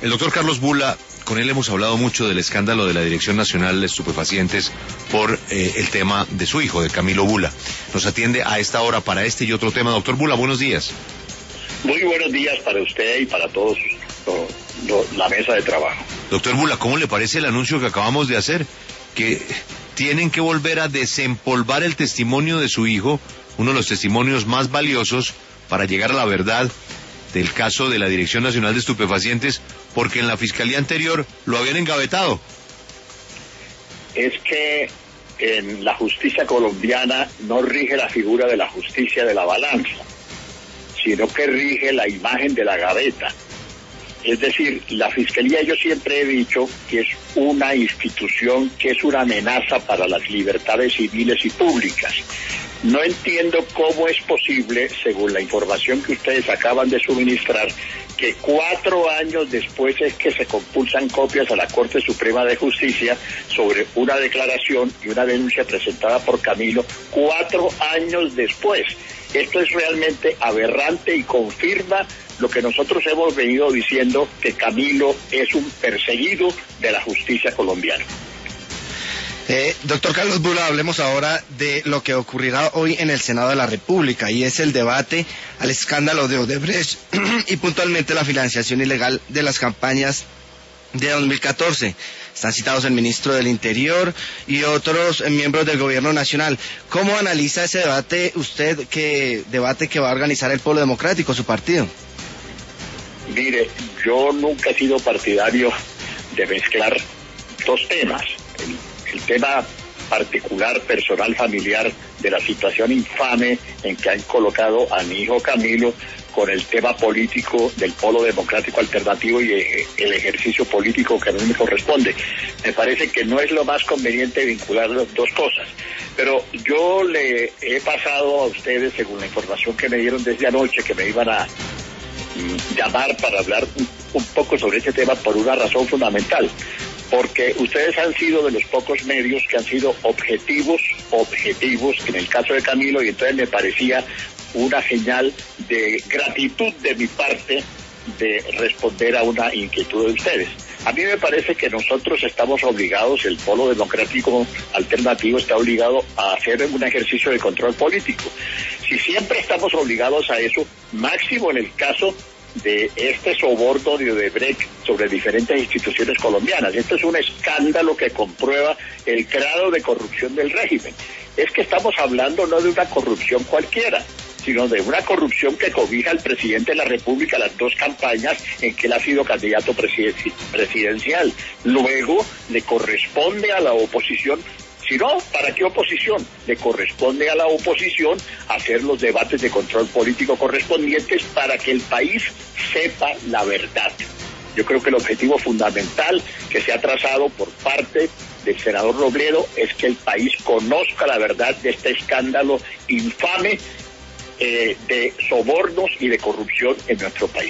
El doctor Carlos Bula, con él hemos hablado mucho del escándalo de la Dirección Nacional de Estupefacientes por el tema de su hijo, de Camilo Bula. Nos atiende a esta hora para este y otro tema. Doctor Bula, buenos días. Muy buenos días para usted y para todos la mesa de trabajo. Doctor Bula, ¿cómo le parece el anuncio que acabamos de hacer? Que tienen que volver a desempolvar el testimonio de su hijo, uno de los testimonios más valiosos para llegar a la verdad del caso de la Dirección Nacional de Estupefacientes, porque en la fiscalía anterior lo habían engavetado. Es que en la justicia colombiana no rige la figura de la justicia de la balanza, sino que rige la imagen de la gaveta. Es decir, la fiscalía, yo siempre he dicho que es una institución que es una amenaza para las libertades civiles y públicas. No entiendo cómo es posible, según la información que ustedes acaban de suministrar, que 4 años después es que se compulsan copias a la Corte Suprema de Justicia sobre una declaración y una denuncia presentada por Camilo 4 años después. Esto es realmente aberrante y confirma lo que nosotros hemos venido diciendo, que Camilo es un perseguido de la justicia colombiana. Doctor Carlos Bula, hablemos ahora de lo que ocurrirá hoy en el Senado de la República, y es el debate al escándalo de Odebrecht y puntualmente la financiación ilegal de las campañas de 2014. Están citados el ministro del Interior y otros miembros del gobierno nacional. ¿Cómo analiza ese debate usted, debate que va a organizar el Polo Democrático, su partido? Mire, yo nunca he sido partidario de mezclar dos temas. El tema particular, personal, familiar, de la situación infame en que han colocado a mi hijo Camilo, con el tema político del Polo Democrático Alternativo y el ejercicio político que a mí me corresponde. Me parece que no es lo más conveniente vincular las dos cosas. Pero yo le he pasado a ustedes, según la información que me dieron desde anoche, que me iban a llamar para hablar un poco sobre ese tema por una razón fundamental. Porque ustedes han sido de los pocos medios que han sido objetivos en el caso de Camilo, y entonces me parecía una señal de gratitud de mi parte de responder a una inquietud de ustedes. A mí me parece que nosotros estamos obligados, el Polo Democrático Alternativo está obligado a hacer un ejercicio de control político. Si siempre estamos obligados a eso, máximo en el caso de este soborno de Odebrecht sobre diferentes instituciones colombianas. Esto es un escándalo que comprueba el grado de corrupción del régimen. Es que estamos hablando no de una corrupción cualquiera, sino de una corrupción que cobija al presidente de la República las dos campañas en que él ha sido candidato presidencial. Luego le corresponde a la oposición. Si no, ¿para qué oposición? Le corresponde a la oposición hacer los debates de control político correspondientes para que el país sepa la verdad. Yo creo que el objetivo fundamental que se ha trazado por parte del senador Robledo es que el país conozca la verdad de este escándalo infame de sobornos y de corrupción en nuestro país.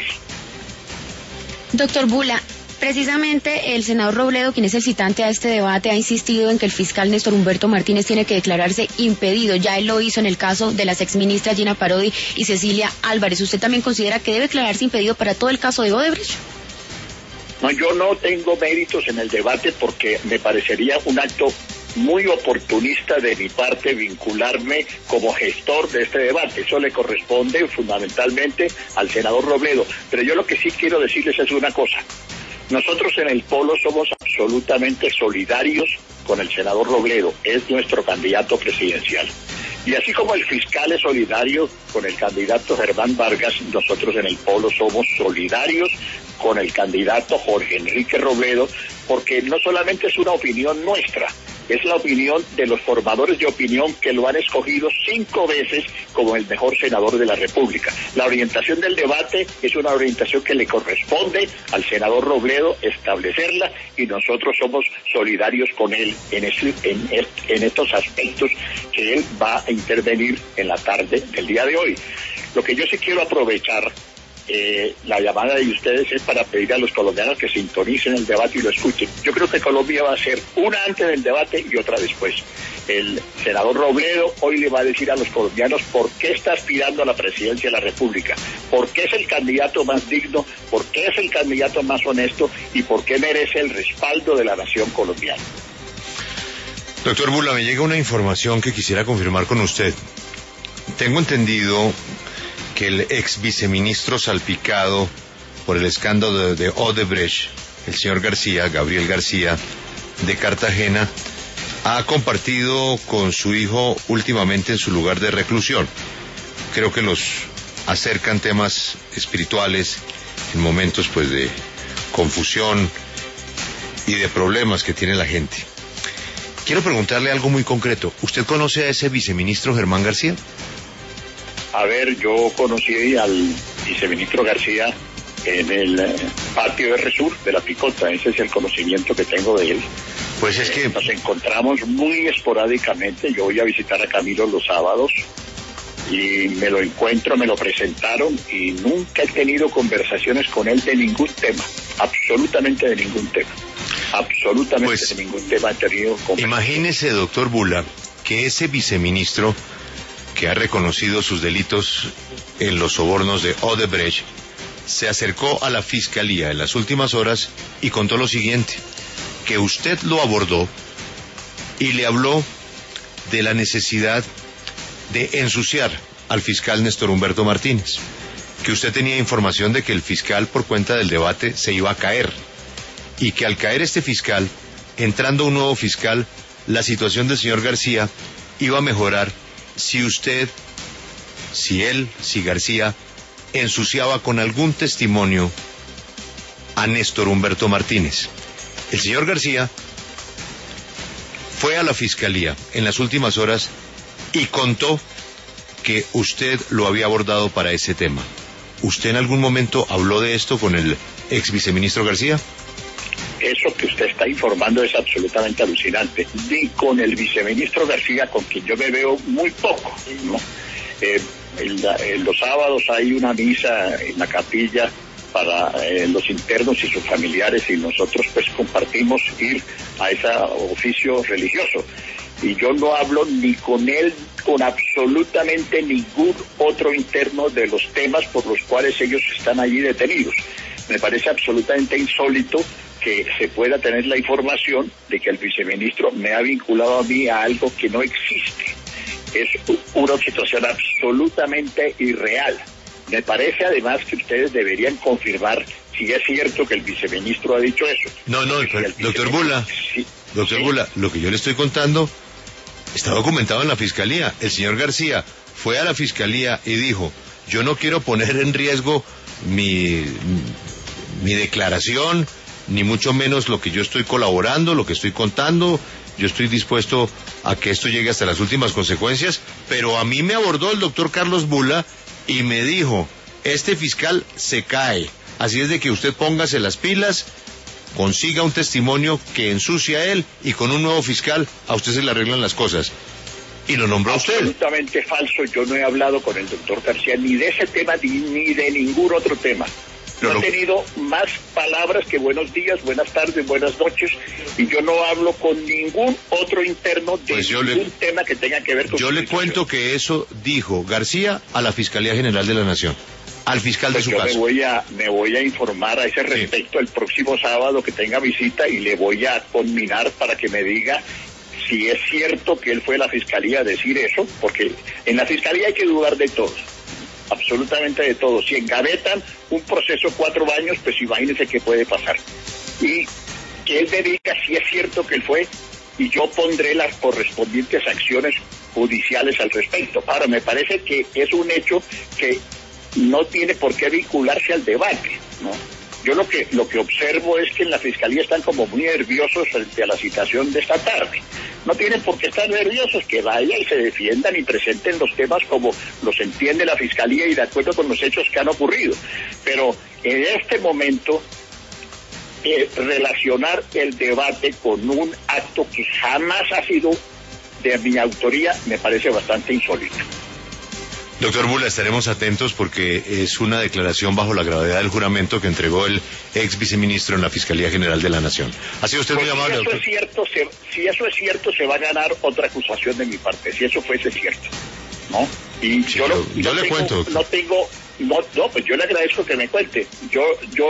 Doctor Bula, precisamente el senador Robledo, quien es el citante a este debate, ha insistido en que el fiscal Néstor Humberto Martínez tiene que declararse impedido. Ya él lo hizo en el caso de las exministras Gina Parodi y Cecilia Álvarez. ¿Usted también considera que debe declararse impedido para todo el caso de Odebrecht? No, yo no tengo méritos en el debate porque me parecería un acto muy oportunista de mi parte vincularme como gestor de este debate. Eso le corresponde fundamentalmente al senador Robledo. Pero yo lo que sí quiero decirles es una cosa. Nosotros en el Polo somos absolutamente solidarios con el senador Robledo, es nuestro candidato presidencial. Y así como el fiscal es solidario con el candidato Germán Vargas, nosotros en el Polo somos solidarios con el candidato Jorge Enrique Robledo, porque no solamente es una opinión nuestra, es la opinión de los formadores de opinión que lo han escogido 5 veces como el mejor senador de la República. La orientación del debate es una orientación que le corresponde al senador Robledo establecerla, y nosotros somos solidarios con él en estos aspectos que él va a intervenir en la tarde del día de hoy. Lo que yo sí quiero aprovechar la llamada de ustedes es para pedir a los colombianos que sintonicen el debate y lo escuchen. Yo creo que Colombia va a ser una antes del debate y otra después. el senador Robledo hoy le va a decir a los colombianos por qué está aspirando a la presidencia de la República, por qué es el candidato más digno, por qué es el candidato más honesto y por qué merece el respaldo de la nación colombiana. Doctor Bula, me llega una información que quisiera confirmar con usted. Tengo entendido que el ex viceministro salpicado por el escándalo de Odebrecht, el señor García, Gabriel García, de Cartagena, ha compartido con su hijo últimamente en su lugar de reclusión. Creo que los acercan temas espirituales en momentos pues de confusión y de problemas que tiene la gente. Quiero preguntarle algo muy concreto. ¿Usted conoce a ese viceministro Germán García? A ver, yo conocí al viceministro García en el patio de Resur de La Picota. Ese es el conocimiento que tengo de él. Pues es que nos encontramos muy esporádicamente. Yo voy a visitar a Camilo los sábados y me lo encuentro, me lo presentaron y nunca he tenido conversaciones con él de ningún tema, absolutamente de ningún tema. Absolutamente pues, de ningún tema he tenido conversaciones. Imagínese, doctor Bula, que ese viceministro que ha reconocido sus delitos en los sobornos de Odebrecht se acercó a la fiscalía en las últimas horas y contó lo siguiente, que usted lo abordó y le habló de la necesidad de ensuciar al fiscal Néstor Humberto Martínez, que usted tenía información de que el fiscal por cuenta del debate se iba a caer y que al caer este fiscal, entrando un nuevo fiscal, la situación del señor García iba a mejorar si García ensuciaba con algún testimonio a Néstor Humberto Martínez. El señor García fue a la fiscalía en las últimas horas y contó que usted lo había abordado para ese tema. ¿Usted en algún momento habló de esto con el ex viceministro García? Eso que usted está informando es absolutamente alucinante. Ni con el viceministro García, con quien yo me veo muy poco, ¿no? Los sábados hay una misa en la capilla para los internos y sus familiares y nosotros pues compartimos ir a ese oficio religioso. Y yo no hablo ni con él, con absolutamente ningún otro interno de los temas por los cuales ellos están allí detenidos. Me parece absolutamente insólito que se pueda tener la información de que el viceministro me ha vinculado a mí a algo que no existe. Es una situación absolutamente irreal. Me parece además que ustedes deberían confirmar si es cierto que el viceministro ha dicho eso. No, doctor Bula, sí, doctor Bula, lo que yo le estoy contando está documentado en la fiscalía. El señor García fue a la fiscalía y dijo, yo no quiero poner en riesgo mi declaración, ni mucho menos lo que yo estoy colaborando, lo que estoy contando. Yo estoy dispuesto a que esto llegue hasta las últimas consecuencias, pero a mí me abordó el doctor Carlos Bula y me dijo, este fiscal se cae, así es de que usted póngase las pilas, consiga un testimonio que ensucie a él y con un nuevo fiscal a usted se le arreglan las cosas. Y lo nombró usted. Absolutamente falso, yo no he hablado con el doctor García ni de ese tema ni de ningún otro tema. No he tenido más palabras que buenos días, buenas tardes, buenas noches, y yo no hablo con ningún otro interno de ningún tema que tenga que ver con... Yo le cuento que eso dijo García a la Fiscalía General de la Nación, al fiscal de su caso. Me voy a informar a ese respecto el próximo sábado que tenga visita y le voy a conminar para que me diga si es cierto que él fue a la Fiscalía a decir eso, porque en la Fiscalía hay que dudar de todos. Absolutamente de todo. Si engavetan un proceso 4 años, pues imagínense qué puede pasar. Y que él me diga si es cierto que él fue, y yo pondré las correspondientes acciones judiciales al respecto. Ahora, me parece que es un hecho que no tiene por qué vincularse al debate, ¿no? Yo lo que observo es que en la Fiscalía están como muy nerviosos frente a la citación de esta tarde. No tienen por qué estar nerviosos, que vayan y se defiendan y presenten los temas como los entiende la Fiscalía y de acuerdo con los hechos que han ocurrido. Pero en este momento, relacionar el debate con un acto que jamás ha sido de mi autoría me parece bastante insólito. Doctor Bula, estaremos atentos porque es una declaración bajo la gravedad del juramento que entregó el ex viceministro en la Fiscalía General de la Nación. Ha sido usted muy amable, si eso doctor. Es cierto, si eso es cierto, se va a ganar otra acusación de mi parte, si eso fuese cierto, ¿no? Y sí, yo le cuento, doctor. Pues yo le agradezco que me cuente. Yo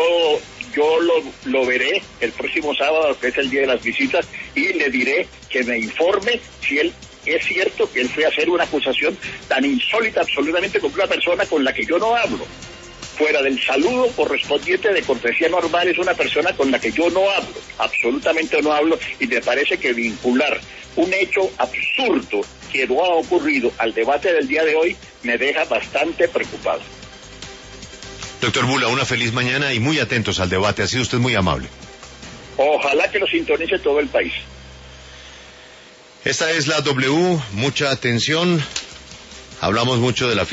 lo veré el próximo sábado, que es el día de las visitas, y le diré que me informe si él es cierto que él fue a hacer una acusación tan insólita absolutamente con una persona con la que yo no hablo. Fuera del saludo correspondiente de cortesía normal, es una persona con la que yo no hablo, absolutamente no hablo, y me parece que vincular un hecho absurdo que no ha ocurrido al debate del día de hoy me deja bastante preocupado. Doctor Bula, una feliz mañana y muy atentos al debate, ha sido usted muy amable. Ojalá que lo sintonice todo el país. Esta es la W, mucha atención, hablamos mucho de la